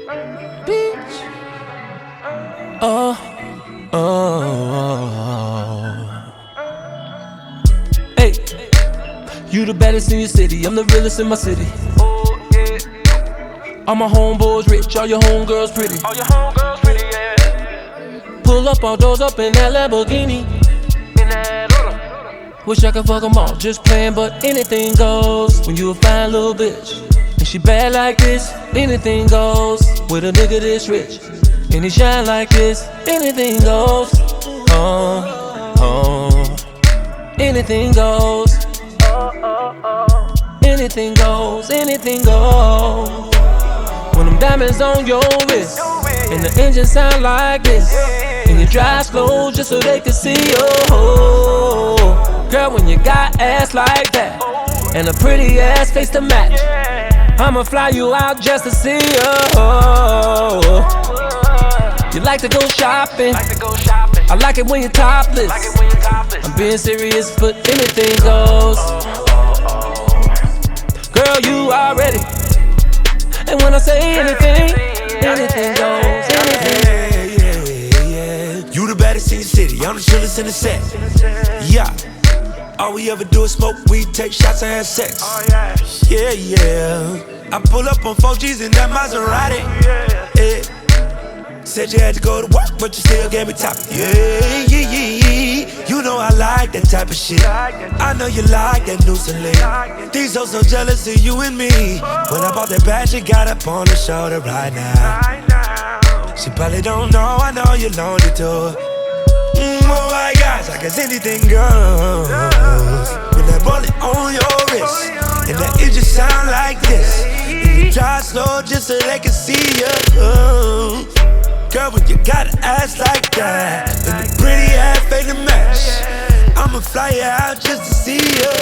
Bitch. Oh, oh, oh. Hey, you the baddest in your city, I'm the realest in my city. All my homeboys rich, all your homegirls pretty. Yeah. Pull up all doors up in that Lamborghini. Wish I could fuck them all, just playing, but anything goes. When you a fine little bitch, and she bad like this, anything goes. With a nigga this rich, and he shine like this, anything goes. Anything goes. Anything goes, anything goes. When them diamonds on your wrist, and the engine sound like this, and you drive slow just so they can see you. Girl, when you got ass like that, and a pretty ass face to match, I'ma fly you out just to see you. You like to go shopping, I like it when you're topless. I'm being serious, but anything goes. Girl, you are ready, and when I say anything, anything goes, anything. Yeah. You the baddest in your city, I'm the chillest in the set. Yeah. All we ever do is smoke weed, take shots and have sex. Yeah. I pull up on 4Gs in that Maserati. Yeah. Said you had to go to work, but you still gave me top. Yeah. You know I like that type of shit. I know you like that noose and leg. These hoes so jealous of you and me. When I bought that bag, she got up on the shoulder right now. She probably don't know, I know you're lonely too. Oh my gosh, I guess anything goes. With that bullet on your wrist, and that engine sound like this, and you drive slow just so they can see you. Girl, when you got an ass like that, and a pretty ass fade to match, I'ma fly you out just to see you.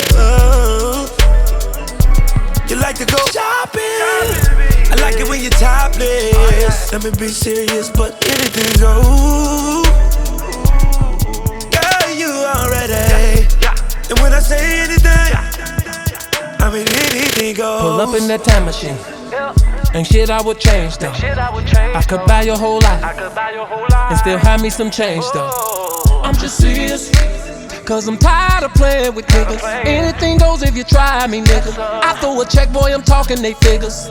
You like to go shopping, I like it when you're topless. Let me be serious, but anything goes. And when I say anything, I mean anything goes. Pull up in that time machine, ain't shit I would change though. I could buy your whole life, and still have me some change though. I'm just serious, cause I'm tired of playing with niggas. Anything goes if you try me, nigga. I throw a check, boy, I'm talking they figures.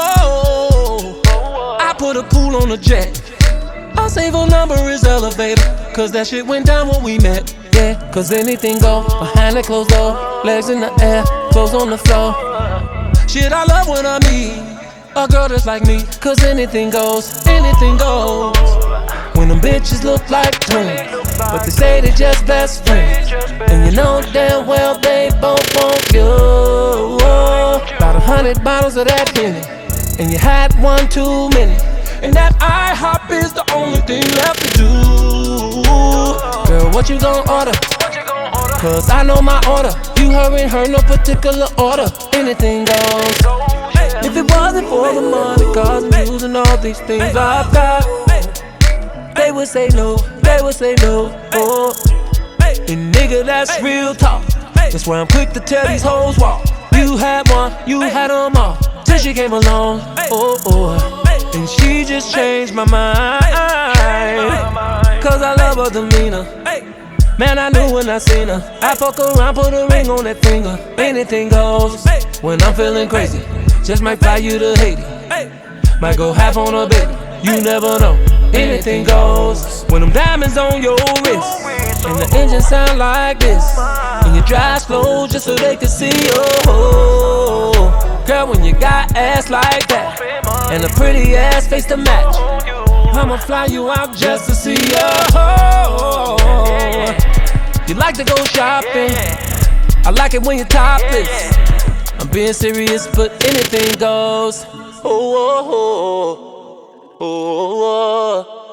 I put a pool on a jet. Our safe number is elevator, cause that shit went down when we met. Yeah, cause anything go behind the closed door, legs in the air, clothes on the floor. Shit, I love when I meet a girl that's like me, cause anything goes, anything goes. When them bitches look like twins, but they say they just best friends, and you know damn well they both want you. About 100 bottles of that Henny, and you had one too many, and that IHOP is the only thing left to do. Girl, what you gon' order? Cause I know my order. You her and her, no particular order. Anything goes. If it wasn't for the money, cause I'm using all these things I've got, they would say no, they would say no. And nigga, that's real talk. That's why I'm quick to tell these hoes walk. You had one, you had them all, till she came along. And she just changed my mind, cause I love her demeanor. Man, I knew when I seen her. I fuck around, put a ring on that finger. Anything goes. When I'm feeling crazy, just might fly you to Haiti. Might go half on a baby, you never know. Anything goes. When them diamonds on your wrist, and the engine sound like this, and you drive slow just so they can see you. Girl, when you got ass like that, and a pretty ass face to match, I'ma fly you out just to see you. You like to go shopping, I like it when you're topless. I'm being serious, but anything goes. Oh.